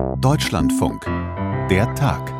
Deutschlandfunk. Der Tag.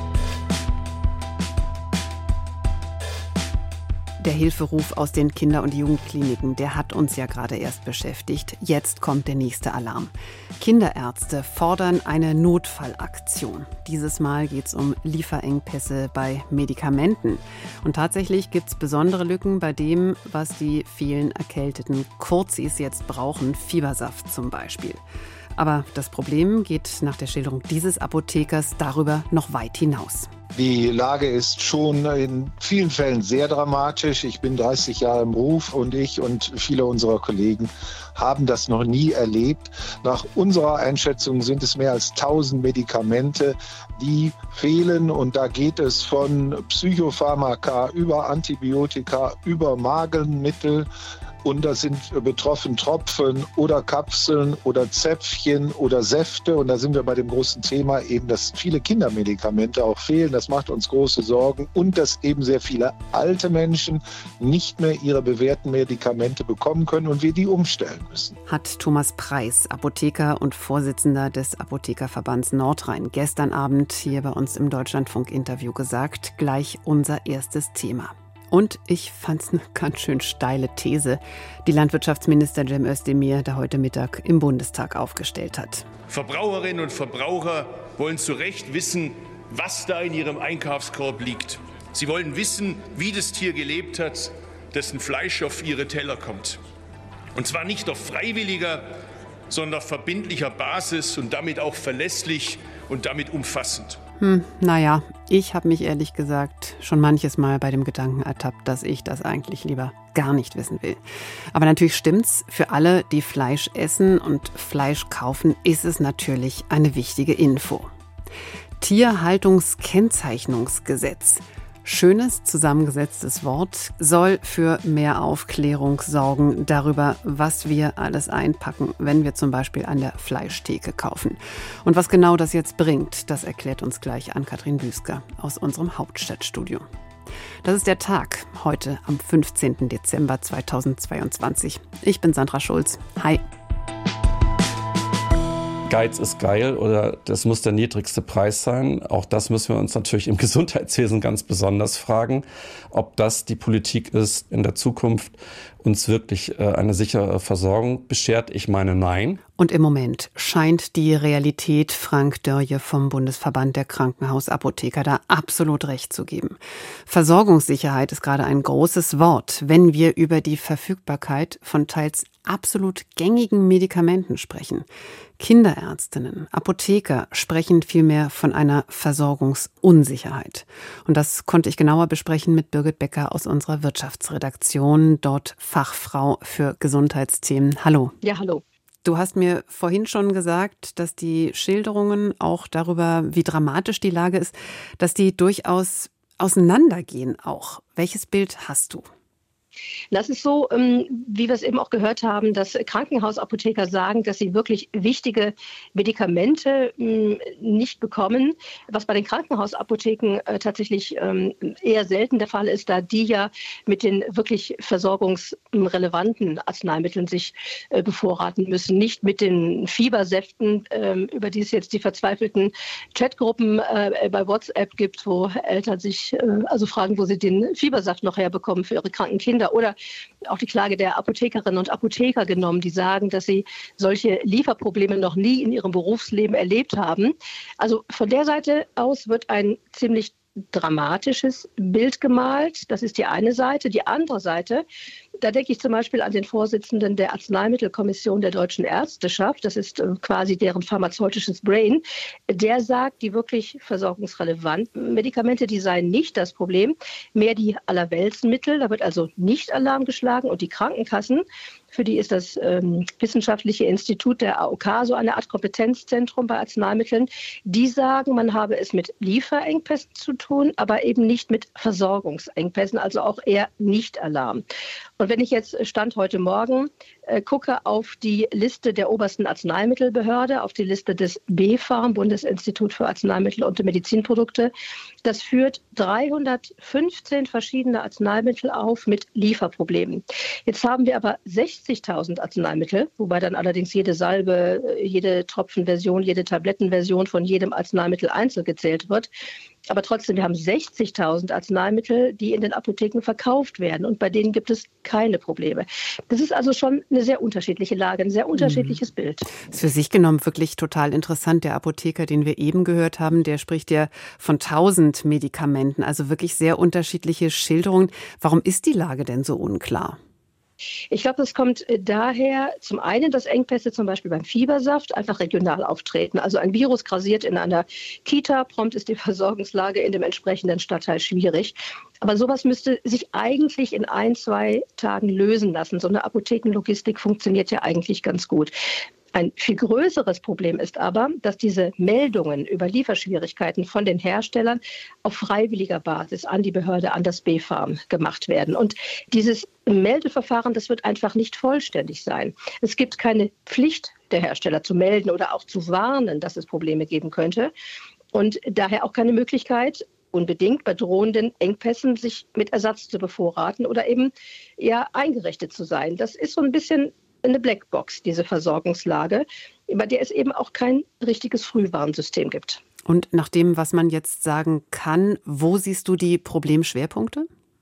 Der Hilferuf aus den Kinder- und Jugendkliniken, der hat uns ja gerade erst beschäftigt. Jetzt kommt der nächste Alarm. Kinderärzte fordern eine Notfallaktion. Dieses Mal geht es um Lieferengpässe bei Medikamenten. Und tatsächlich gibt es besondere Lücken bei dem, was die vielen erkälteten Kurzis jetzt brauchen. Fiebersaft zum Beispiel. Aber das Problem geht nach der Schilderung dieses Apothekers darüber noch weit hinaus. Die Lage ist schon in vielen Fällen sehr dramatisch. Ich bin 30 Jahre im Beruf und ich und viele unserer Kollegen haben das noch nie erlebt. Nach unserer Einschätzung sind es mehr als 1000 Medikamente, die fehlen. Und da geht es von Psychopharmaka über Antibiotika, über Magenmittel. Und da sind betroffen Tropfen oder Kapseln oder Zäpfchen oder Säfte. Und da sind wir bei dem großen Thema eben, dass viele Kindermedikamente auch fehlen. Das macht uns große Sorgen. Und dass eben sehr viele alte Menschen nicht mehr ihre bewährten Medikamente bekommen können und wir die umstellen müssen. Hat Thomas Preis, Apotheker und Vorsitzender des Apothekerverbands Nordrhein, gestern Abend hier bei uns im Deutschlandfunk-Interview gesagt. Gleich unser erstes Thema. Und ich fand's eine ganz schön steile These, die Landwirtschaftsminister Cem Özdemir da heute Mittag im Bundestag aufgestellt hat. Verbraucherinnen und Verbraucher wollen zu Recht wissen, was da in ihrem Einkaufskorb liegt. Sie wollen wissen, wie das Tier gelebt hat, dessen Fleisch auf ihre Teller kommt. Und zwar nicht auf freiwilliger, sondern auf verbindlicher Basis und damit auch verlässlich und damit umfassend. Naja, ich habe mich ehrlich gesagt schon manches Mal bei dem Gedanken ertappt, dass ich das eigentlich lieber gar nicht wissen will. Aber natürlich stimmt's, für alle, die Fleisch essen und Fleisch kaufen, ist es natürlich eine wichtige Info. Tierhaltungskennzeichnungsgesetz. Schönes, zusammengesetztes Wort, soll für mehr Aufklärung sorgen darüber, was wir alles einpacken, wenn wir zum Beispiel an der Fleischtheke kaufen. Und was genau das jetzt bringt, das erklärt uns gleich Ann-Kathrin Büsker aus unserem Hauptstadtstudio. Das ist der Tag, heute am 15. Dezember 2022. Ich bin Sandra Schulz. Hi. Geiz ist geil oder das muss der niedrigste Preis sein. Auch das müssen wir uns natürlich im Gesundheitswesen ganz besonders fragen, ob das die Politik ist in der Zukunft, uns wirklich eine sichere Versorgung beschert. Ich meine, nein. Und im Moment scheint die Realität Frank Dörje vom Bundesverband der Krankenhausapotheker da absolut recht zu geben. Versorgungssicherheit ist gerade ein großes Wort, wenn wir über die Verfügbarkeit von teils absolut gängigen Medikamenten sprechen. Kinderärztinnen, Apotheker sprechen vielmehr von einer Versorgungsunsicherheit. Und das konnte ich genauer besprechen mit Birgit Becker aus unserer Wirtschaftsredaktion, dort Fachfrau für Gesundheitsthemen. Hallo. Ja, hallo. Du hast mir vorhin schon gesagt, dass die Schilderungen auch darüber, wie dramatisch die Lage ist, dass die durchaus auseinandergehen auch. Welches Bild hast du? Das ist so, wie wir es eben auch gehört haben, dass Krankenhausapotheker sagen, dass sie wirklich wichtige Medikamente nicht bekommen, was bei den Krankenhausapotheken tatsächlich eher selten der Fall ist, da die ja mit den wirklich versorgungsrelevanten Arzneimitteln sich bevorraten müssen, nicht mit den Fiebersäften, über die es jetzt die verzweifelten Chatgruppen bei WhatsApp gibt, wo Eltern sich also fragen, wo sie den Fiebersaft noch herbekommen für ihre kranken Kinder. Oder auch die Klage der Apothekerinnen und Apotheker genommen, die sagen, dass sie solche Lieferprobleme noch nie in ihrem Berufsleben erlebt haben. Also von der Seite aus wird ein ziemlich dramatisches Bild gemalt. Das ist die eine Seite. Die andere Seite, da denke ich zum Beispiel an den Vorsitzenden der Arzneimittelkommission der Deutschen Ärzteschaft. Das ist quasi deren pharmazeutisches Brain. Der sagt, die wirklich versorgungsrelevanten Medikamente, die seien nicht das Problem, mehr die Allerweltsmittel. Da wird also nicht Alarm geschlagen. Und die Krankenkassen, für die ist das Wissenschaftliche Institut der AOK so eine Art Kompetenzzentrum bei Arzneimitteln. Die sagen, man habe es mit Lieferengpässen zu tun, aber eben nicht mit Versorgungsengpässen, also auch eher nicht Alarm. Und wenn ich jetzt Stand heute Morgen gucke auf die Liste der obersten Arzneimittelbehörde, auf die Liste des BfArM, Bundesinstitut für Arzneimittel und Medizinprodukte. Das führt 315 verschiedene Arzneimittel auf mit Lieferproblemen. Jetzt haben wir aber 60.000 Arzneimittel, wobei dann allerdings jede Salbe, jede Tropfenversion, jede Tablettenversion von jedem Arzneimittel einzeln gezählt wird. Aber trotzdem, wir haben 60.000 Arzneimittel, die in den Apotheken verkauft werden und bei denen gibt es keine Probleme. Das ist also schon eine sehr unterschiedliche Lage, ein sehr unterschiedliches Bild. Das ist für sich genommen wirklich total interessant. Der Apotheker, den wir eben gehört haben, der spricht ja von 1000 Medikamenten, also wirklich sehr unterschiedliche Schilderungen. Warum ist die Lage denn so unklar? Ich glaube, das kommt daher zum einen, dass Engpässe zum Beispiel beim Fiebersaft einfach regional auftreten. Also ein Virus grassiert in einer Kita, prompt ist die Versorgungslage in dem entsprechenden Stadtteil schwierig. Aber sowas müsste sich eigentlich in 1-2 Tagen lösen lassen. So eine Apothekenlogistik funktioniert ja eigentlich ganz gut. Ein viel größeres Problem ist aber, dass diese Meldungen über Lieferschwierigkeiten von den Herstellern auf freiwilliger Basis an die Behörde, an das BfArM gemacht werden. Und dieses Meldeverfahren, das wird einfach nicht vollständig sein. Es gibt keine Pflicht der Hersteller zu melden oder auch zu warnen, dass es Probleme geben könnte. Und daher auch keine Möglichkeit, unbedingt bei drohenden Engpässen sich mit Ersatz zu bevorraten oder eben eingerichtet zu sein. Das ist so ein bisschen eine Blackbox, diese Versorgungslage, bei der es eben auch kein richtiges Frühwarnsystem gibt. Und nach dem, was man jetzt sagen kann, wo siehst du die Problemschwerpunkte?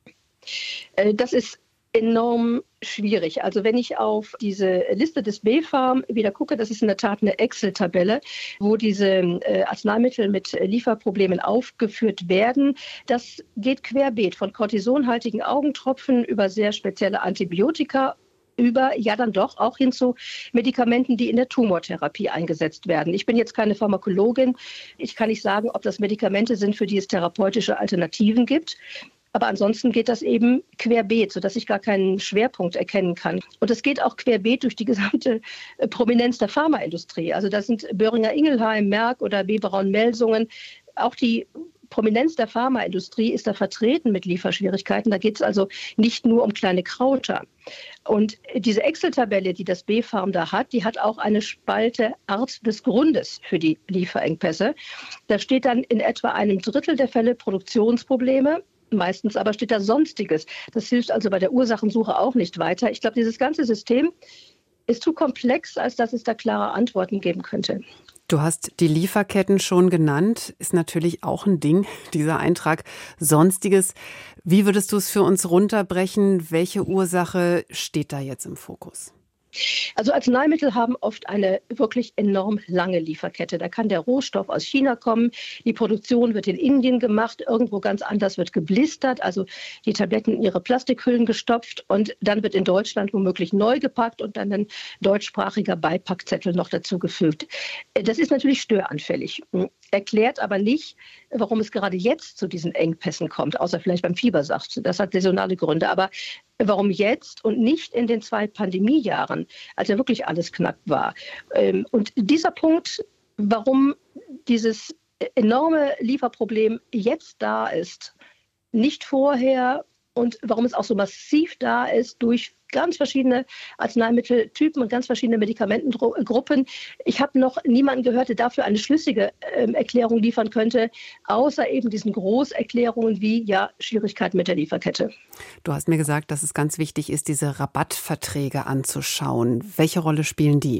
Das ist enorm schwierig. Also wenn ich auf diese Liste des BfArM wieder gucke, das ist in der Tat eine Excel-Tabelle, wo diese Arzneimittel mit Lieferproblemen aufgeführt werden. Das geht querbeet von kortisonhaltigen Augentropfen über sehr spezielle Antibiotika dann doch auch hin zu Medikamenten, die in der Tumortherapie eingesetzt werden. Ich bin jetzt keine Pharmakologin. Ich kann nicht sagen, ob das Medikamente sind, für die es therapeutische Alternativen gibt. Aber ansonsten geht das eben querbeet, sodass ich gar keinen Schwerpunkt erkennen kann. Und es geht auch querbeet durch die gesamte Prominenz der Pharmaindustrie. Also da sind Boehringer Ingelheim, Merck oder B. Braun-Melsungen. Auch die Prominenz der Pharmaindustrie ist da vertreten mit Lieferschwierigkeiten. Da geht es also nicht nur um kleine Krauter. Und diese Excel-Tabelle, die das BfArM da hat, die hat auch eine Spalte Art des Grundes für die Lieferengpässe. Da steht dann in etwa 1/3 der Fälle Produktionsprobleme. Meistens aber steht da Sonstiges. Das hilft also bei der Ursachensuche auch nicht weiter. Ich glaube, dieses ganze System ist zu komplex, als dass es da klare Antworten geben könnte. Du hast die Lieferketten schon genannt, ist natürlich auch ein Ding, dieser Eintrag Sonstiges. Wie würdest du es für uns runterbrechen? Welche Ursache steht da jetzt im Fokus? Also Arzneimittel haben oft eine wirklich enorm lange Lieferkette. Da kann der Rohstoff aus China kommen, die Produktion wird in Indien gemacht, irgendwo ganz anders wird geblistert, also die Tabletten in ihre Plastikhüllen gestopft und dann wird in Deutschland womöglich neu gepackt und dann ein deutschsprachiger Beipackzettel noch dazugefügt. Das ist natürlich störanfällig, erklärt aber nicht, warum es gerade jetzt zu diesen Engpässen kommt, außer vielleicht beim Fiebersaft. Das hat saisonale Gründe, aber warum jetzt und nicht in den 2 Pandemiejahren, als ja wirklich alles knapp war. Und dieser Punkt, warum dieses enorme Lieferproblem jetzt da ist, nicht vorher und warum es auch so massiv da ist durch ganz verschiedene Arzneimitteltypen und ganz verschiedene Medikamentengruppen. Ich habe noch niemanden gehört, der dafür eine schlüssige Erklärung liefern könnte, außer eben diesen Großerklärungen wie Schwierigkeiten mit der Lieferkette. Du hast mir gesagt, dass es ganz wichtig ist, diese Rabattverträge anzuschauen. Welche Rolle spielen die?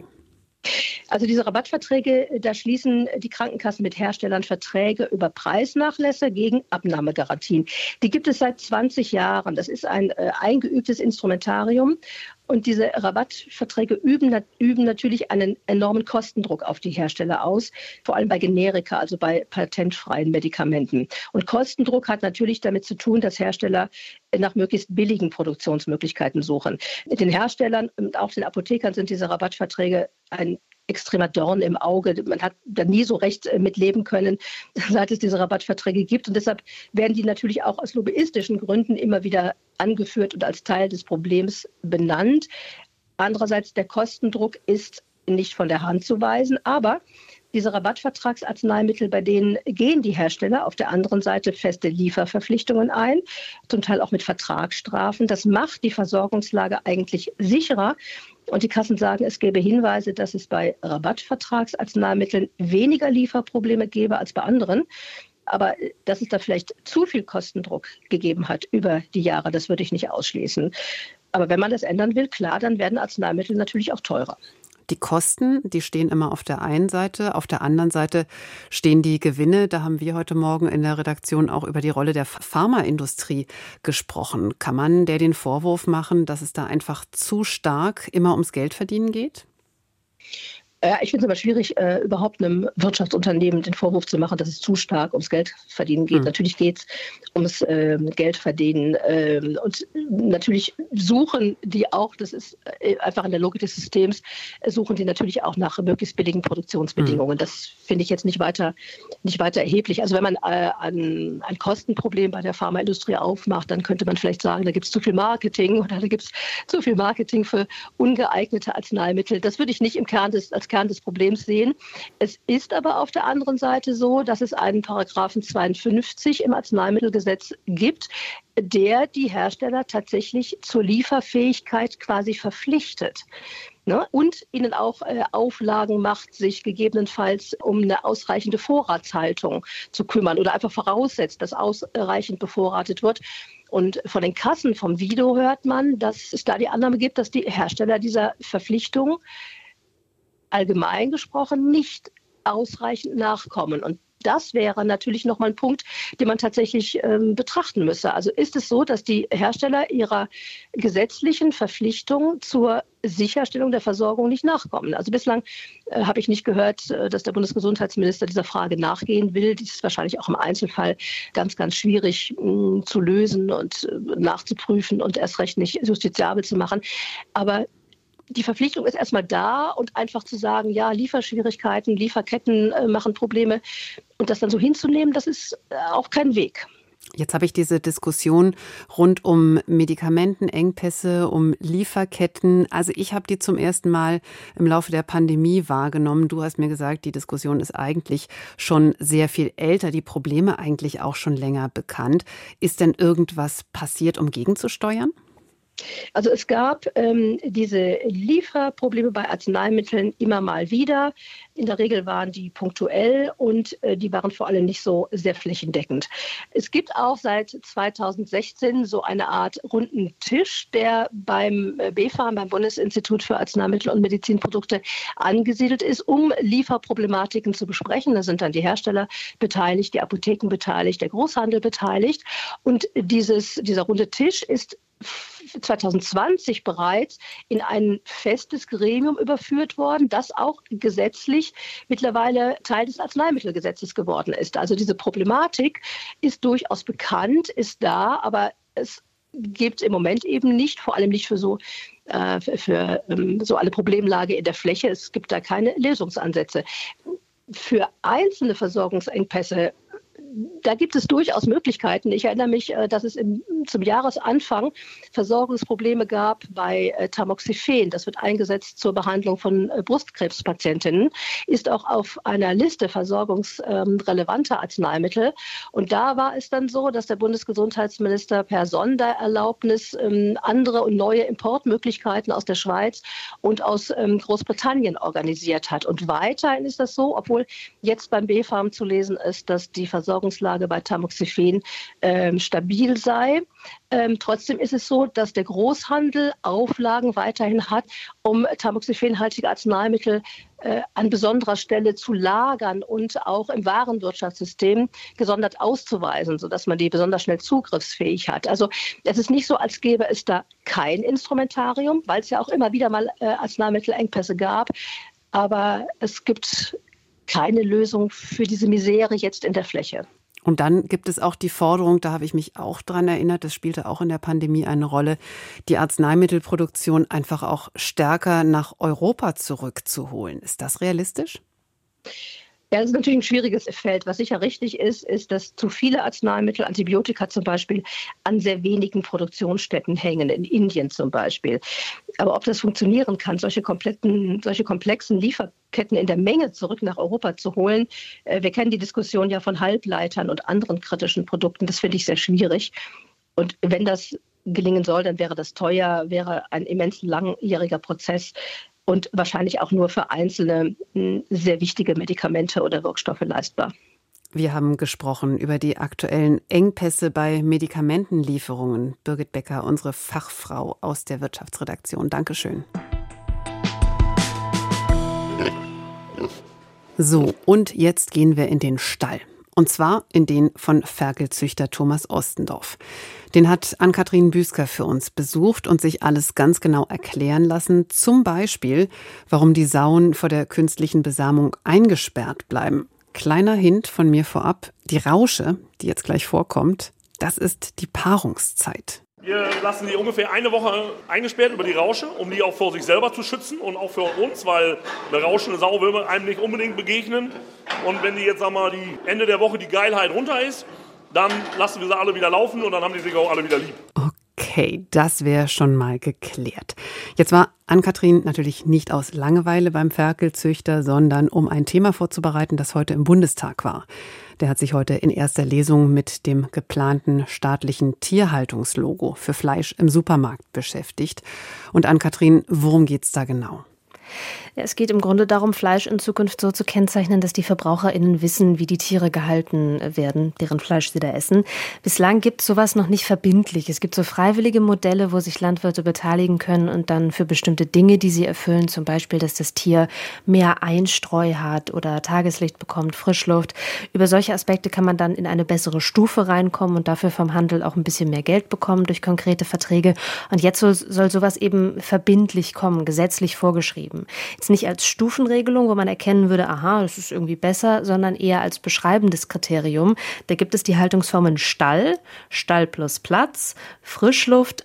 Also diese Rabattverträge, da schließen die Krankenkassen mit Herstellern Verträge über Preisnachlässe gegen Abnahmegarantien. Die gibt es seit 20 Jahren. Das ist ein eingeübtes Instrumentarium. Und diese Rabattverträge üben natürlich einen enormen Kostendruck auf die Hersteller aus, vor allem bei Generika, also bei patentfreien Medikamenten. Und Kostendruck hat natürlich damit zu tun, dass Hersteller nach möglichst billigen Produktionsmöglichkeiten suchen. Den Herstellern und auch den Apothekern sind diese Rabattverträge ein extremer Dorn im Auge. Man hat da nie so recht mitleben können, seit es diese Rabattverträge gibt. Und deshalb werden die natürlich auch aus lobbyistischen Gründen immer wieder angeführt und als Teil des Problems benannt. Andererseits, der Kostendruck ist nicht von der Hand zu weisen. Aber Diese Rabattvertragsarzneimittel, bei denen gehen die Hersteller auf der anderen Seite feste Lieferverpflichtungen ein, zum Teil auch mit Vertragsstrafen. Das macht die Versorgungslage eigentlich sicherer. Und die Kassen sagen, es gäbe Hinweise, dass es bei Rabattvertragsarzneimitteln weniger Lieferprobleme gäbe als bei anderen. Aber dass es da vielleicht zu viel Kostendruck gegeben hat über die Jahre, das würde ich nicht ausschließen. Aber wenn man das ändern will, klar, dann werden Arzneimittel natürlich auch teurer. Die Kosten, die stehen immer auf der einen Seite, auf der anderen Seite stehen die Gewinne. Da haben wir heute Morgen in der Redaktion auch über die Rolle der Pharmaindustrie gesprochen. Kann man der den Vorwurf machen, dass es da einfach zu stark immer ums Geldverdienen geht? Ich finde es aber schwierig, überhaupt einem Wirtschaftsunternehmen den Vorwurf zu machen, dass es zu stark ums Geldverdienen geht. Natürlich geht es ums Geldverdienen. Und natürlich suchen die auch, das ist einfach in der Logik des Systems, suchen die natürlich auch nach möglichst billigen Produktionsbedingungen. Das finde ich jetzt nicht weiter erheblich. Also wenn man ein Kostenproblem bei der Pharmaindustrie aufmacht, dann könnte man vielleicht sagen, da gibt es zu viel Marketing oder da gibt es zu viel Marketing für ungeeignete Arzneimittel. Das würde ich nicht als Kern des Problems sehen. Es ist aber auf der anderen Seite so, dass es einen Paragraphen 52 im Arzneimittelgesetz gibt, der die Hersteller tatsächlich zur Lieferfähigkeit quasi verpflichtet. Und ihnen auch Auflagen macht, sich gegebenenfalls um eine ausreichende Vorratshaltung zu kümmern oder einfach voraussetzt, dass ausreichend bevorratet wird. Und von den Kassen vom Vido hört man, dass es da die Annahme gibt, dass die Hersteller dieser Verpflichtung allgemein gesprochen nicht ausreichend nachkommen. Und das wäre natürlich nochmal ein Punkt, den man tatsächlich betrachten müsse. Also ist es so, dass die Hersteller ihrer gesetzlichen Verpflichtung zur Sicherstellung der Versorgung nicht nachkommen? Also bislang habe ich nicht gehört, dass der Bundesgesundheitsminister dieser Frage nachgehen will. Dies ist wahrscheinlich auch im Einzelfall ganz, ganz schwierig zu lösen und nachzuprüfen und erst recht nicht justiziabel zu machen. Aber die Verpflichtung ist erstmal da und einfach zu sagen, ja, Lieferschwierigkeiten, Lieferketten machen Probleme und das dann so hinzunehmen, das ist auch kein Weg. Jetzt habe ich diese Diskussion rund um Medikamentenengpässe, um Lieferketten. Also ich habe die zum ersten Mal im Laufe der Pandemie wahrgenommen. Du hast mir gesagt, die Diskussion ist eigentlich schon sehr viel älter, die Probleme eigentlich auch schon länger bekannt. Ist denn irgendwas passiert, um gegenzusteuern? Also es gab diese Lieferprobleme bei Arzneimitteln immer mal wieder. In der Regel waren die punktuell und die waren vor allem nicht so sehr flächendeckend. Es gibt auch seit 2016 so eine Art runden Tisch, der beim BfArM, beim Bundesinstitut für Arzneimittel und Medizinprodukte, angesiedelt ist, um Lieferproblematiken zu besprechen. Da sind dann die Hersteller beteiligt, die Apotheken beteiligt, der Großhandel beteiligt. Und dieser runde Tisch ist 2020 bereits in ein festes Gremium überführt worden, das auch gesetzlich mittlerweile Teil des Arzneimittelgesetzes geworden ist. Also diese Problematik ist durchaus bekannt, ist da, aber es gibt im Moment eben nicht, vor allem nicht für so alle Problemlage in der Fläche. Es gibt da keine Lösungsansätze. Für einzelne Versorgungsengpässe, da gibt es durchaus Möglichkeiten. Ich erinnere mich, dass es zum Jahresanfang Versorgungsprobleme gab bei Tamoxifen. Das wird eingesetzt zur Behandlung von Brustkrebspatientinnen, ist auch auf einer Liste versorgungsrelevanter Arzneimittel. Und da war es dann so, dass der Bundesgesundheitsminister per Sondererlaubnis andere und neue Importmöglichkeiten aus der Schweiz und aus Großbritannien organisiert hat. Und weiterhin ist das so, obwohl jetzt beim BfArM zu lesen ist, dass die Versorgungslage bei Tamoxifen stabil sei. Trotzdem ist es so, dass der Großhandel Auflagen weiterhin hat, um tamoxifenhaltige Arzneimittel an besonderer Stelle zu lagern und auch im Warenwirtschaftssystem gesondert auszuweisen, sodass man die besonders schnell zugriffsfähig hat. Also es ist nicht so, als gäbe es da kein Instrumentarium, weil es ja auch immer wieder mal Arzneimittelengpässe gab. Aber es gibt keine Lösung für diese Misere jetzt in der Fläche. Und dann gibt es auch die Forderung, da habe ich mich auch dran erinnert, das spielte auch in der Pandemie eine Rolle, die Arzneimittelproduktion einfach auch stärker nach Europa zurückzuholen. Ist das realistisch? Ja, das ist natürlich ein schwieriges Feld. Was sicher richtig ist, dass zu viele Arzneimittel, Antibiotika zum Beispiel, an sehr wenigen Produktionsstätten hängen, in Indien zum Beispiel. Aber ob das funktionieren kann, solche komplexen Lieferketten in der Menge zurück nach Europa zu holen, wir kennen die Diskussion ja von Halbleitern und anderen kritischen Produkten, das finde ich sehr schwierig. Und wenn das gelingen soll, dann wäre das teuer, wäre ein immens langjähriger Prozess. Und wahrscheinlich auch nur für einzelne sehr wichtige Medikamente oder Wirkstoffe leistbar. Wir haben gesprochen über die aktuellen Engpässe bei Medikamentenlieferungen. Birgit Becker, unsere Fachfrau aus der Wirtschaftsredaktion. Dankeschön. So, und jetzt gehen wir in den Stall. Und zwar in den von Ferkelzüchter Thomas Ostendorf. Den hat Ann-Kathrin Büsker für uns besucht und sich alles ganz genau erklären lassen. Zum Beispiel, warum die Sauen vor der künstlichen Besamung eingesperrt bleiben. Kleiner Hint von mir vorab, die Rausche, die jetzt gleich vorkommt, das ist die Paarungszeit. Wir lassen die ungefähr eine Woche eingesperrt über die Rausche, um die auch vor sich selber zu schützen und auch für uns, weil eine rauschende Sau will man einem nicht unbedingt begegnen. Und wenn die jetzt die Ende der Woche die Geilheit runter ist, dann lassen wir sie alle wieder laufen und dann haben die sich auch alle wieder lieb. Okay, das wäre schon mal geklärt. Jetzt war Ann-Kathrin natürlich nicht aus Langeweile beim Ferkelzüchter, sondern um ein Thema vorzubereiten, das heute im Bundestag war. Der hat sich heute in erster Lesung mit dem geplanten staatlichen Tierhaltungslogo für Fleisch im Supermarkt beschäftigt. Und Ann-Kathrin, worum geht's da genau? Ja, es geht im Grunde darum, Fleisch in Zukunft so zu kennzeichnen, dass die VerbraucherInnen wissen, wie die Tiere gehalten werden, deren Fleisch sie da essen. Bislang gibt es sowas noch nicht verbindlich. Es gibt so freiwillige Modelle, wo sich Landwirte beteiligen können und dann für bestimmte Dinge, die sie erfüllen, zum Beispiel, dass das Tier mehr Einstreu hat oder Tageslicht bekommt, Frischluft. Über solche Aspekte kann man dann in eine bessere Stufe reinkommen und dafür vom Handel auch ein bisschen mehr Geld bekommen durch konkrete Verträge. Und jetzt soll sowas eben verbindlich kommen, gesetzlich vorgeschrieben. Jetzt nicht als Stufenregelung, wo man erkennen würde, aha, das ist irgendwie besser, sondern eher als beschreibendes Kriterium. Da gibt es die Haltungsformen Stall, Stall plus Platz, Frischluft,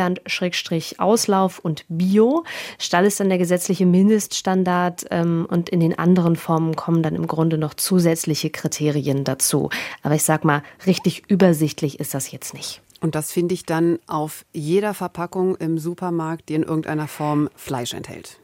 Freiland/Auslauf und Bio. Stall ist dann der gesetzliche Mindeststandard und in den anderen Formen kommen dann im Grunde noch zusätzliche Kriterien dazu. Aber ich sag mal, richtig übersichtlich ist das jetzt nicht. Und das finde ich dann auf jeder Verpackung im Supermarkt, die in irgendeiner Form Fleisch enthält.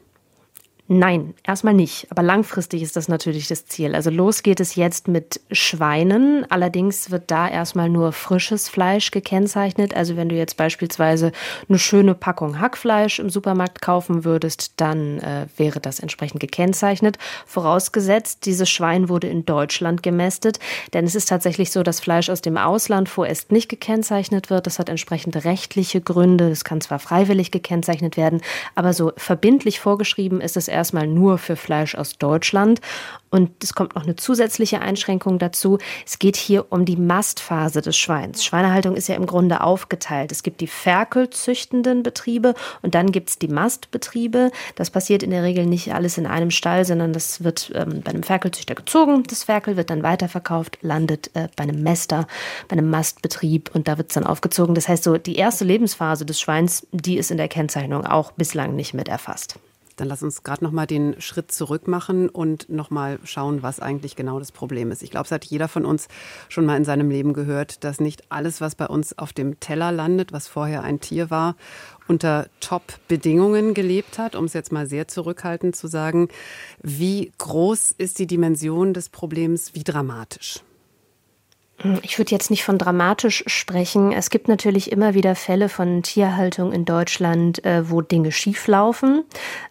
Nein, erstmal nicht. Aber langfristig ist das natürlich das Ziel. Also los geht es jetzt mit Schweinen. Allerdings wird da erstmal nur frisches Fleisch gekennzeichnet. Also wenn du jetzt beispielsweise eine schöne Packung Hackfleisch im Supermarkt kaufen würdest, dann wäre das entsprechend gekennzeichnet. Vorausgesetzt, dieses Schwein wurde in Deutschland gemästet. Denn es ist tatsächlich so, dass Fleisch aus dem Ausland vorerst nicht gekennzeichnet wird. Das hat entsprechende rechtliche Gründe. Es kann zwar freiwillig gekennzeichnet werden, aber so verbindlich vorgeschrieben ist es erstmal nur für Fleisch aus Deutschland. Und es kommt noch eine zusätzliche Einschränkung dazu. Es geht hier um die Mastphase des Schweins. Schweinehaltung ist ja im Grunde aufgeteilt. Es gibt die ferkelzüchtenden Betriebe und dann gibt es die Mastbetriebe. Das passiert in der Regel nicht alles in einem Stall, sondern das wird bei einem Ferkelzüchter gezogen. Das Ferkel wird dann weiterverkauft, landet bei einem Mäster, bei einem Mastbetrieb und da wird es dann aufgezogen. Das heißt so, die erste Lebensphase des Schweins, die ist in der Kennzeichnung auch bislang nicht mit erfasst. Dann lass uns gerade noch mal den Schritt zurück machen und noch mal schauen, was eigentlich genau das Problem ist. Ich glaube, es hat jeder von uns schon mal in seinem Leben gehört, dass nicht alles, was bei uns auf dem Teller landet, was vorher ein Tier war, unter Top-Bedingungen gelebt hat, um es jetzt mal sehr zurückhaltend zu sagen. Wie groß ist die Dimension des Problems, wie dramatisch? Ich würde jetzt nicht von dramatisch sprechen. Es gibt natürlich immer wieder Fälle von Tierhaltung in Deutschland, wo Dinge schieflaufen.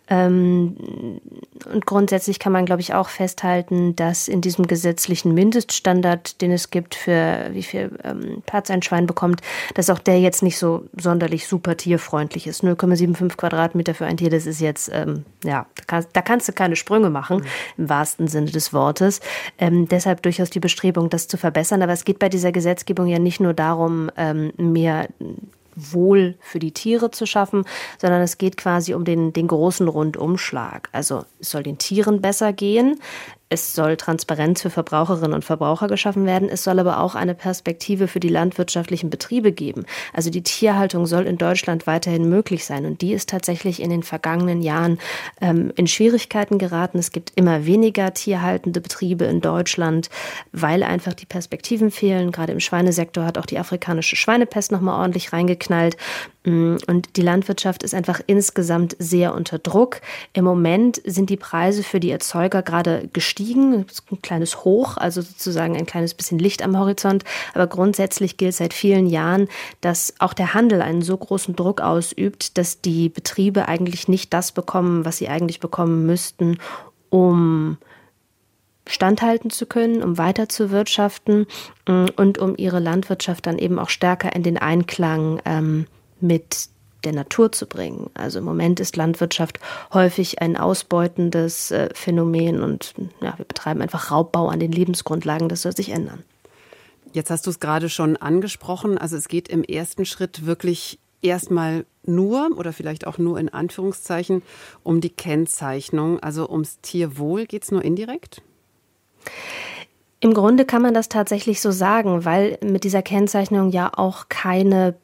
Und grundsätzlich kann man, glaube ich, auch festhalten, dass in diesem gesetzlichen Mindeststandard, den es gibt für wie viel Platz ein Schwein bekommt, dass auch der jetzt nicht so sonderlich super tierfreundlich ist. 0,75 Quadratmeter für ein Tier, das ist jetzt, da kannst du keine Sprünge machen, im wahrsten Sinne des Wortes. Deshalb durchaus die Bestrebung, das zu verbessern. Aber es geht bei dieser Gesetzgebung ja nicht nur darum, mehr Wohl für die Tiere zu schaffen, sondern es geht quasi um den großen Rundumschlag. Also es soll den Tieren besser gehen. Es soll Transparenz für Verbraucherinnen und Verbraucher geschaffen werden. Es soll aber auch eine Perspektive für die landwirtschaftlichen Betriebe geben. Also die Tierhaltung soll in Deutschland weiterhin möglich sein. Und die ist tatsächlich in den vergangenen Jahren in Schwierigkeiten geraten. Es gibt immer weniger tierhaltende Betriebe in Deutschland, weil einfach die Perspektiven fehlen. Gerade im Schweinesektor hat auch die afrikanische Schweinepest nochmal ordentlich reingeknallt. Und die Landwirtschaft ist einfach insgesamt sehr unter Druck. Im Moment sind die Preise für die Erzeuger gerade gestiegen. Das ist ein kleines Hoch, also sozusagen ein kleines bisschen Licht am Horizont. Aber grundsätzlich gilt seit vielen Jahren, dass auch der Handel einen so großen Druck ausübt, dass die Betriebe eigentlich nicht das bekommen, was sie eigentlich bekommen müssten, um standhalten zu können, um weiter zu wirtschaften und um ihre Landwirtschaft dann eben auch stärker in den Einklang mit der Natur zu bringen. Also im Moment ist Landwirtschaft häufig ein ausbeutendes Phänomen und ja, wir betreiben einfach Raubbau an den Lebensgrundlagen. Das soll sich ändern. Jetzt hast du es gerade schon angesprochen. Also es geht im ersten Schritt wirklich erstmal nur oder vielleicht auch nur in Anführungszeichen um die Kennzeichnung. Also ums Tierwohl geht es nur indirekt? Im Grunde kann man das tatsächlich so sagen, weil mit dieser Kennzeichnung ja auch keine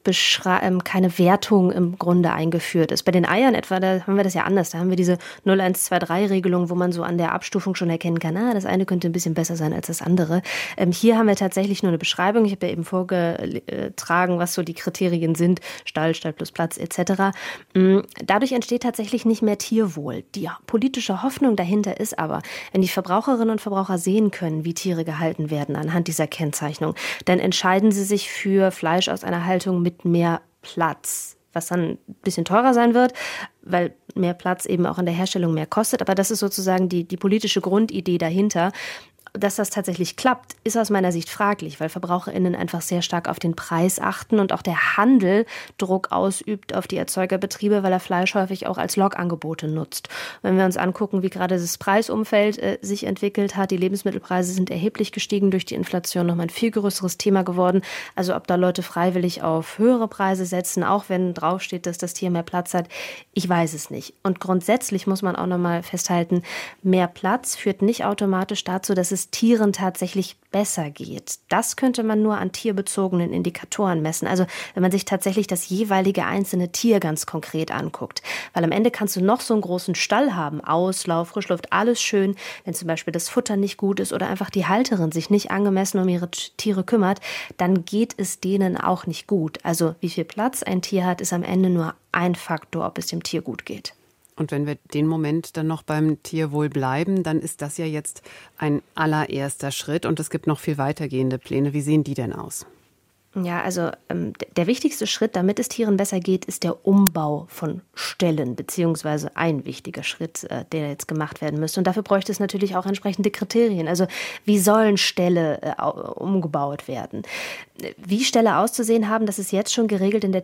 Wertung im Grunde eingeführt ist. Bei den Eiern etwa, da haben wir das ja anders. Da haben wir diese 0123-Regelung, wo man so an der Abstufung schon erkennen kann, das eine könnte ein bisschen besser sein als das andere. Hier haben wir tatsächlich nur eine Beschreibung. Ich habe ja eben vorgetragen, was so die Kriterien sind. Stall plus Platz etc. Dadurch entsteht tatsächlich nicht mehr Tierwohl. Die politische Hoffnung dahinter ist aber, wenn die Verbraucherinnen und Verbraucher sehen können, wie Tiere gehalten werden anhand dieser Kennzeichnung, dann entscheiden sie sich für Fleisch aus einer Haltung mit mehr Platz, was dann ein bisschen teurer sein wird, weil mehr Platz eben auch in der Herstellung mehr kostet. Aber das ist sozusagen die politische Grundidee dahinter. Dass das tatsächlich klappt, ist aus meiner Sicht fraglich, weil VerbraucherInnen einfach sehr stark auf den Preis achten und auch der Handel Druck ausübt auf die Erzeugerbetriebe, weil er Fleisch häufig auch als Lockangebote nutzt. Wenn wir uns angucken, wie gerade das Preisumfeld sich entwickelt hat, die Lebensmittelpreise sind erheblich gestiegen durch die Inflation, nochmal ein viel größeres Thema geworden. Also ob da Leute freiwillig auf höhere Preise setzen, auch wenn draufsteht, dass das Tier mehr Platz hat, ich weiß es nicht. Und grundsätzlich muss man auch nochmal festhalten, mehr Platz führt nicht automatisch dazu, dass es Tieren tatsächlich besser geht. Das könnte man nur an tierbezogenen Indikatoren messen. Also wenn man sich tatsächlich das jeweilige einzelne Tier ganz konkret anguckt. Weil am Ende kannst du noch so einen großen Stall haben, Auslauf, Frischluft, alles schön. Wenn zum Beispiel das Futter nicht gut ist oder einfach die Halterin sich nicht angemessen um ihre Tiere kümmert, dann geht es denen auch nicht gut. Also wie viel Platz ein Tier hat, ist am Ende nur ein Faktor, ob es dem Tier gut geht. Und wenn wir den Moment dann noch beim Tierwohl bleiben, dann ist das ja jetzt ein allererster Schritt und es gibt noch viel weitergehende Pläne. Wie sehen die denn aus? Ja, also der wichtigste Schritt, damit es Tieren besser geht, ist der Umbau von Ställen, beziehungsweise ein wichtiger Schritt, der jetzt gemacht werden müsste. Und dafür bräuchte es natürlich auch entsprechende Kriterien. Also wie sollen Ställe umgebaut werden? Wie Ställe auszusehen haben, das ist jetzt schon geregelt in der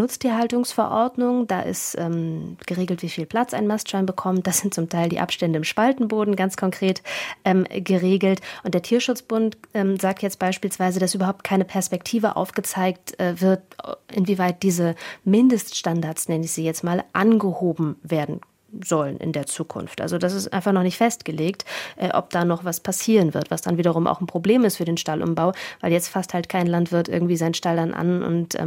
Tierschutz-Nutztierhaltungsverordnung. Da ist geregelt, wie viel Platz ein Mastschwein bekommt. Das sind zum Teil die Abstände im Spaltenboden ganz konkret geregelt. Und der Tierschutzbund sagt jetzt beispielsweise, dass überhaupt keine Perspektive aufgezeigt wird, inwieweit diese Mindeststandards, nenne ich sie jetzt mal, angehoben werden sollen in der Zukunft. Also das ist einfach noch nicht festgelegt, ob da noch was passieren wird, was dann wiederum auch ein Problem ist für den Stallumbau, weil jetzt fasst halt kein Landwirt irgendwie seinen Stall dann an und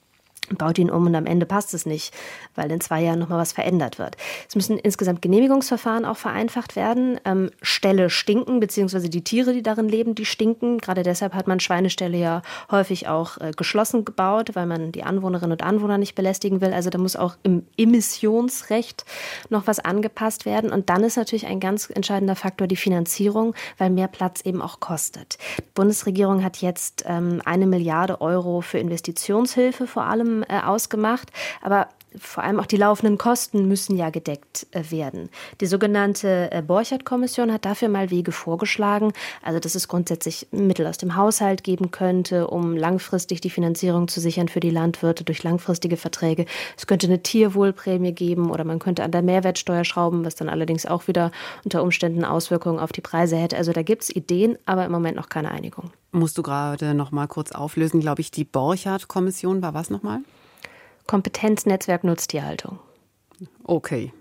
baut ihn um und am Ende passt es nicht, weil in 2 Jahren nochmal was verändert wird. Es müssen insgesamt Genehmigungsverfahren auch vereinfacht werden. Ställe stinken, beziehungsweise die Tiere, die darin leben, die stinken. Gerade deshalb hat man Schweineställe ja häufig auch geschlossen gebaut, weil man die Anwohnerinnen und Anwohner nicht belästigen will. Also da muss auch im Emissionsrecht noch was angepasst werden. Und dann ist natürlich ein ganz entscheidender Faktor die Finanzierung, weil mehr Platz eben auch kostet. Die Bundesregierung hat jetzt 1 Milliarde Euro für Investitionshilfe vor allem ausgemacht, aber vor allem auch die laufenden Kosten müssen ja gedeckt werden. Die sogenannte Borchert-Kommission hat dafür mal Wege vorgeschlagen, also dass es grundsätzlich Mittel aus dem Haushalt geben könnte, um langfristig die Finanzierung zu sichern für die Landwirte durch langfristige Verträge. Es könnte eine Tierwohlprämie geben oder man könnte an der Mehrwertsteuer schrauben, was dann allerdings auch wieder unter Umständen Auswirkungen auf die Preise hätte. Also da gibt es Ideen, aber im Moment noch keine Einigung. Musst du gerade noch mal kurz auflösen, glaube ich, die Borchert-Kommission war was nochmal? Kompetenznetzwerk Nutztierhaltung. Okay, ja,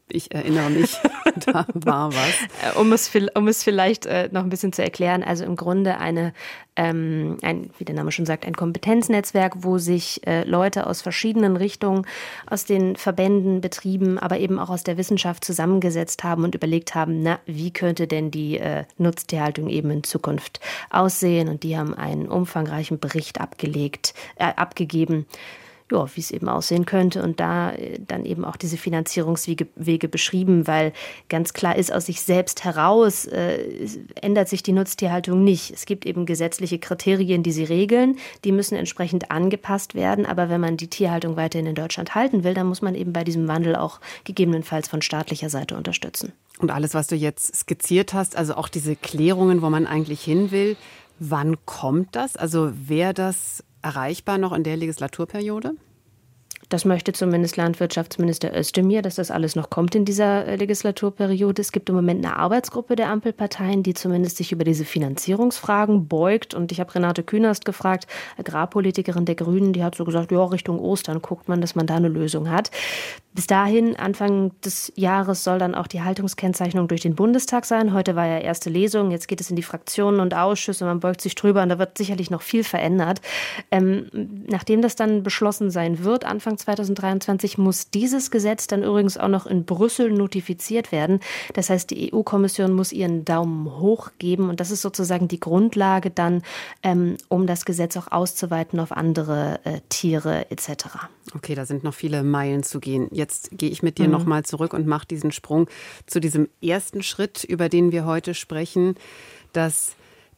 Ich erinnere mich, da war was. Um es vielleicht noch ein bisschen zu erklären, also im Grunde wie der Name schon sagt, ein Kompetenznetzwerk, wo sich Leute aus verschiedenen Richtungen, aus den Verbänden, Betrieben, aber eben auch aus der Wissenschaft zusammengesetzt haben und überlegt haben, wie könnte denn die Nutztierhaltung eben in Zukunft aussehen? Und die haben einen umfangreichen Bericht abgegeben, ja, wie es eben aussehen könnte und da dann eben auch diese Finanzierungswege beschrieben, weil ganz klar ist, aus sich selbst heraus ändert sich die Nutztierhaltung nicht. Es gibt eben gesetzliche Kriterien, die sie regeln, die müssen entsprechend angepasst werden, aber wenn man die Tierhaltung weiterhin in Deutschland halten will, dann muss man eben bei diesem Wandel auch gegebenenfalls von staatlicher Seite unterstützen. Und alles, was du jetzt skizziert hast, also auch diese Klärungen, wo man eigentlich hin will, wann kommt das? Also wäre das erreichbar noch in der Legislaturperiode? Das möchte zumindest Landwirtschaftsminister Özdemir, dass das alles noch kommt in dieser Legislaturperiode. Es gibt im Moment eine Arbeitsgruppe der Ampelparteien, die zumindest sich über diese Finanzierungsfragen beugt. Und ich habe Renate Künast gefragt, Agrarpolitikerin der Grünen, die hat so gesagt, ja, Richtung Ostern guckt man, dass man da eine Lösung hat. Bis dahin, Anfang des Jahres, soll dann auch die Haltungskennzeichnung durch den Bundestag sein. Heute war ja erste Lesung, jetzt geht es in die Fraktionen und Ausschüsse, man beugt sich drüber und da wird sicherlich noch viel verändert. Nachdem das dann beschlossen sein wird, Anfang 2023, muss dieses Gesetz dann übrigens auch noch in Brüssel notifiziert werden. Das heißt, die EU-Kommission muss ihren Daumen hoch geben und das ist sozusagen die Grundlage dann, um das Gesetz auch auszuweiten auf andere Tiere etc. Okay, da sind noch viele Meilen zu gehen. Jetzt gehe ich mit dir nochmal zurück und mache diesen Sprung zu diesem ersten Schritt, über den wir heute sprechen, das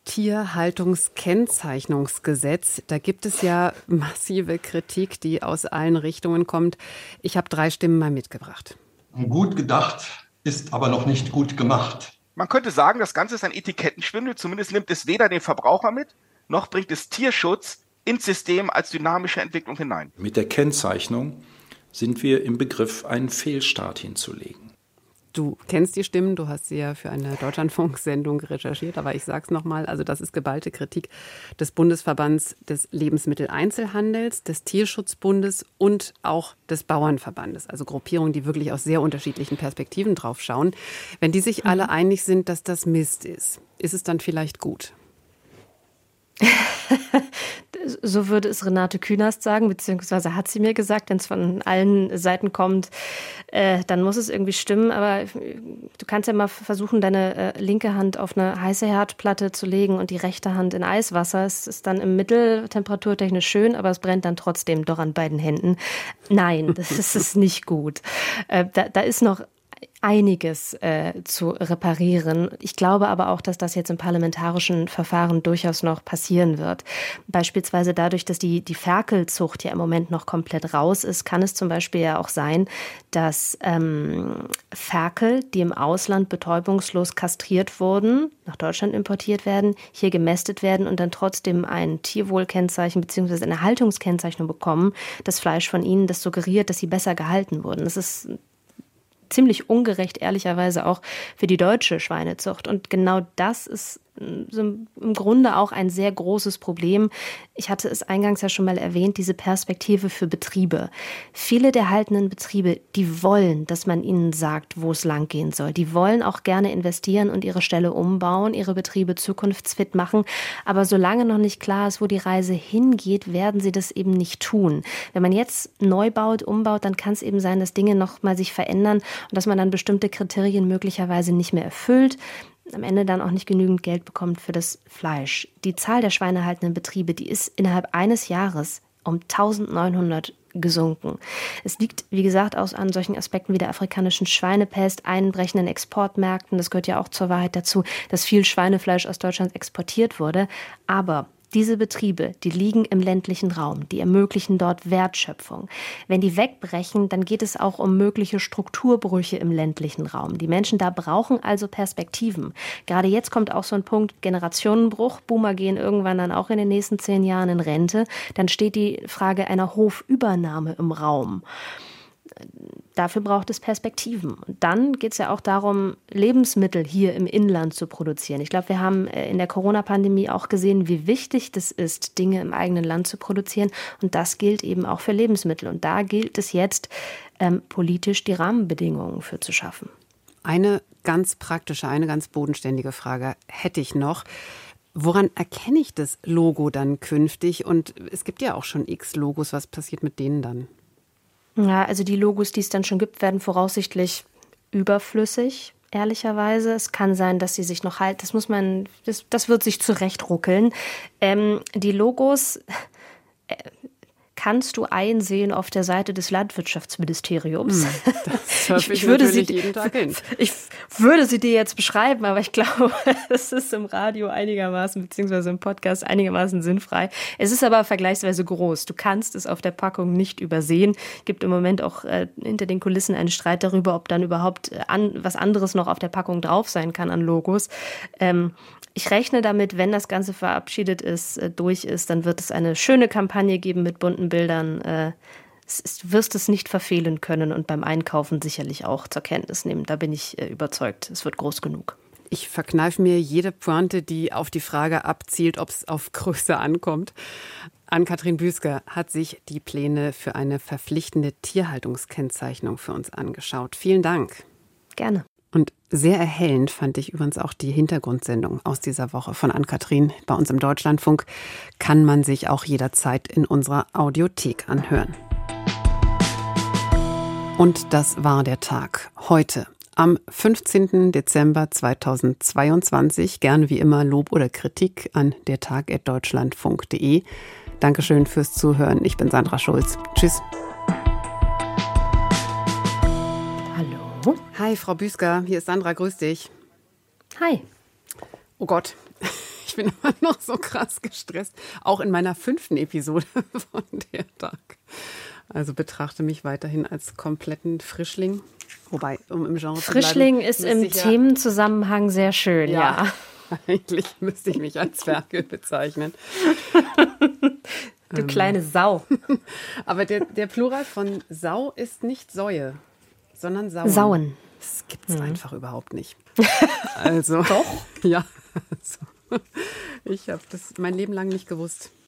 Tierhaltungskennzeichnungsgesetz. Da gibt es ja massive Kritik, die aus allen Richtungen kommt. Ich habe 3 Stimmen mal mitgebracht. Gut gedacht ist aber noch nicht gut gemacht. Man könnte sagen, das Ganze ist ein Etikettenschwindel. Zumindest nimmt es weder den Verbraucher mit, noch bringt es Tierschutz ins System als dynamische Entwicklung hinein. Mit der Kennzeichnung sind wir im Begriff, einen Fehlstart hinzulegen. Du kennst die Stimmen, du hast sie ja für eine Deutschlandfunk-Sendung recherchiert, aber ich sage es nochmal, also das ist geballte Kritik des Bundesverbands des Lebensmitteleinzelhandels, des Tierschutzbundes und auch des Bauernverbandes, also Gruppierungen, die wirklich aus sehr unterschiedlichen Perspektiven drauf schauen. Wenn die sich alle einig sind, dass das Mist ist es dann vielleicht gut? So würde es Renate Künast sagen, beziehungsweise hat sie mir gesagt, wenn es von allen Seiten kommt, dann muss es irgendwie stimmen. Aber du kannst ja mal versuchen, deine linke Hand auf eine heiße Herdplatte zu legen und die rechte Hand in Eiswasser. Es ist dann im Mittel temperaturtechnisch schön, aber es brennt dann trotzdem doch an beiden Händen. Nein, das ist nicht gut. Da ist noch einiges zu reparieren. Ich glaube aber auch, dass das jetzt im parlamentarischen Verfahren durchaus noch passieren wird. Beispielsweise dadurch, dass die Ferkelzucht ja im Moment noch komplett raus ist, kann es zum Beispiel ja auch sein, dass Ferkel, die im Ausland betäubungslos kastriert wurden, nach Deutschland importiert werden, hier gemästet werden und dann trotzdem ein Tierwohlkennzeichen bzw. eine Haltungskennzeichnung bekommen, das Fleisch von ihnen, das suggeriert, dass sie besser gehalten wurden. Das ist ziemlich ungerecht, ehrlicherweise auch für die deutsche Schweinezucht. Und genau das ist im Grunde auch ein sehr großes Problem. Ich hatte es eingangs ja schon mal erwähnt, diese Perspektive für Betriebe. Viele der haltenden Betriebe, die wollen, dass man ihnen sagt, wo es lang gehen soll. Die wollen auch gerne investieren und ihre Ställe umbauen, ihre Betriebe zukunftsfit machen. Aber solange noch nicht klar ist, wo die Reise hingeht, werden sie das eben nicht tun. Wenn man jetzt neu baut, umbaut, dann kann es eben sein, dass Dinge noch mal sich verändern und dass man dann bestimmte Kriterien möglicherweise nicht mehr erfüllt. Am Ende dann auch nicht genügend Geld bekommt für das Fleisch. Die Zahl der schweinehaltenden Betriebe, die ist innerhalb eines Jahres um 1900 gesunken. Es liegt, wie gesagt, auch an solchen Aspekten wie der afrikanischen Schweinepest, einbrechenden Exportmärkten. Das gehört ja auch zur Wahrheit dazu, dass viel Schweinefleisch aus Deutschland exportiert wurde. Aber diese Betriebe, die liegen im ländlichen Raum, die ermöglichen dort Wertschöpfung. Wenn die wegbrechen, dann geht es auch um mögliche Strukturbrüche im ländlichen Raum. Die Menschen da brauchen also Perspektiven. Gerade jetzt kommt auch so ein Punkt Generationenbruch. Boomer gehen irgendwann dann auch in den nächsten 10 Jahren in Rente. Dann steht die Frage einer Hofübernahme im Raum. Dafür braucht es Perspektiven. Und dann geht es ja auch darum, Lebensmittel hier im Inland zu produzieren. Ich glaube, wir haben in der Corona-Pandemie auch gesehen, wie wichtig das ist, Dinge im eigenen Land zu produzieren. Und das gilt eben auch für Lebensmittel. Und da gilt es jetzt, politisch die Rahmenbedingungen für zu schaffen. Eine ganz praktische, eine ganz bodenständige Frage hätte ich noch. Woran erkenne ich das Logo dann künftig? Und es gibt ja auch schon x Logos. Was passiert mit denen dann? Ja, also die Logos, die es dann schon gibt, werden voraussichtlich überflüssig, ehrlicherweise. Es kann sein, dass sie sich noch halten. Das wird sich zurechtruckeln. Die Logos kannst du einsehen auf der Seite des Landwirtschaftsministeriums. Das ich würde sie jeden Tag hin. Ich würde sie dir jetzt beschreiben, aber ich glaube, es ist im Radio einigermaßen, beziehungsweise im Podcast einigermaßen sinnfrei. Es ist aber vergleichsweise groß. Du kannst es auf der Packung nicht übersehen. Es gibt im Moment auch hinter den Kulissen einen Streit darüber, ob dann überhaupt was anderes noch auf der Packung drauf sein kann an Logos. Ich rechne damit, wenn das Ganze verabschiedet ist, durch ist, dann wird es eine schöne Kampagne geben mit bunten Bildern. Wirst es nicht verfehlen können und beim Einkaufen sicherlich auch zur Kenntnis nehmen. Da bin ich überzeugt. Es wird groß genug. Ich verkneife mir jede Pointe, die auf die Frage abzielt, ob es auf Größe ankommt. Ann-Kathrin Büsker hat sich die Pläne für eine verpflichtende Tierhaltungskennzeichnung für uns angeschaut. Vielen Dank. Gerne. Und sehr erhellend fand ich übrigens auch die Hintergrundsendung aus dieser Woche von Ann-Kathrin. Bei uns im Deutschlandfunk kann man sich auch jederzeit in unserer Audiothek anhören. Und das war der Tag. Heute, am 15. Dezember 2022. Gerne wie immer Lob oder Kritik an dertag@deutschlandfunk.de. Dankeschön fürs Zuhören. Ich bin Sandra Schulz. Tschüss. Hi, Frau Büsker, hier ist Sandra, grüß dich. Hi. Oh Gott, ich bin immer noch so krass gestresst. Auch in meiner 5. Episode von der Tag. Also betrachte mich weiterhin als kompletten Frischling. Wobei, um im Genre Frischling zu bleiben, ist im Themenzusammenhang sehr schön, ja. Eigentlich müsste ich mich als Ferkel bezeichnen. Du kleine Sau. Aber der Plural von Sau ist nicht Säue, sondern Sauen. Sauen. Das gibt es einfach überhaupt nicht. Also, doch? Ja. Also, ich habe das mein Leben lang nicht gewusst.